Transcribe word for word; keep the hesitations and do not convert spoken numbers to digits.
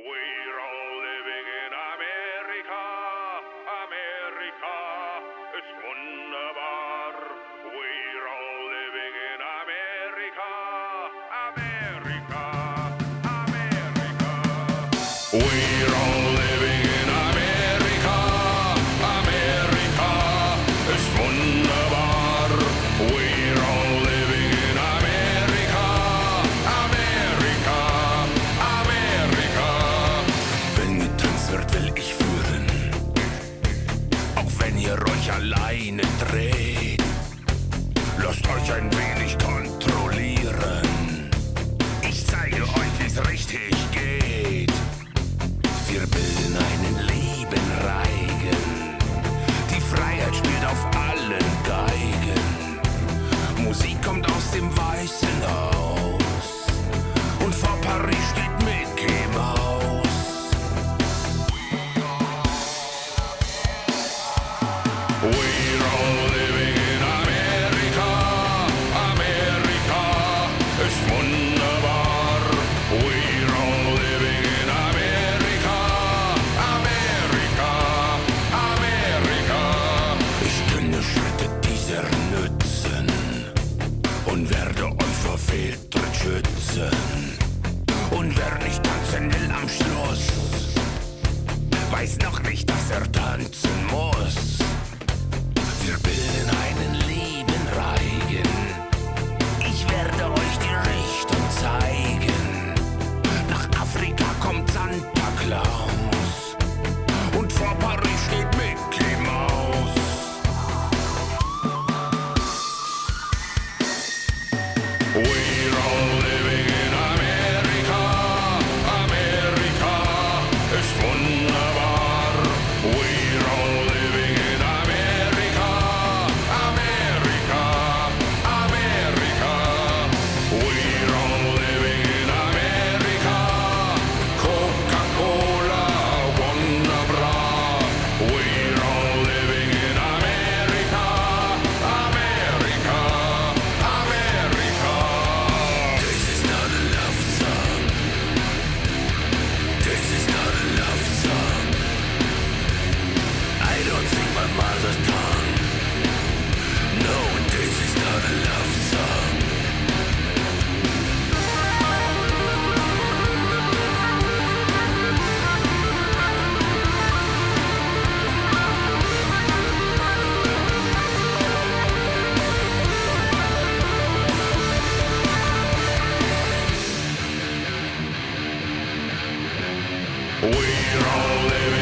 We're all living in Amerika, Amerika ist wunderbar. We're all living in Amerika, Amerika, Amerika. We're all living in Amerika, Amerika ist wunderbar. We're all living in Amerika, Amerika, Amerika. Wenn getanzt wird, will ich führen, auch wenn ihr euch alleine dreht. Lasst euch ein wenig kontrollieren. Ich zeige euch, wie's richtig geht. Wir bilden einen lieben Reigen. Die Freiheit spielt auf allen Geigen. Musik kommt aus dem Weißen Haus. Und vor Paris steht Mickey Mouse. We're all living in Amerika, Amerika ist wunderbar. We're all living in Amerika, Amerika, Amerika. Ich kenne Schritte dieser nützen und werde euch vor Fehltritt schützen. Und wer nicht tanzen will am Schluss, weiß noch nicht, dass er tanzen muss. Wir bilden einen lieben Reigen. Ich werde euch die Richtung zeigen. Nach Afrika kommt Santa Claus und vor Paris steht Mickey Mouse. We're all living in Amerika, Amerika ist wunderbar. We're all living in Amerika, Amerika, Amerika. We're all living in Amerika. Coca-Cola, Wonderbra. We're all living in Amerika, Amerika, Amerika. This is not a love song. This is not a love song. I don't sing my mother's tongue. No, this is not a love song. We're all living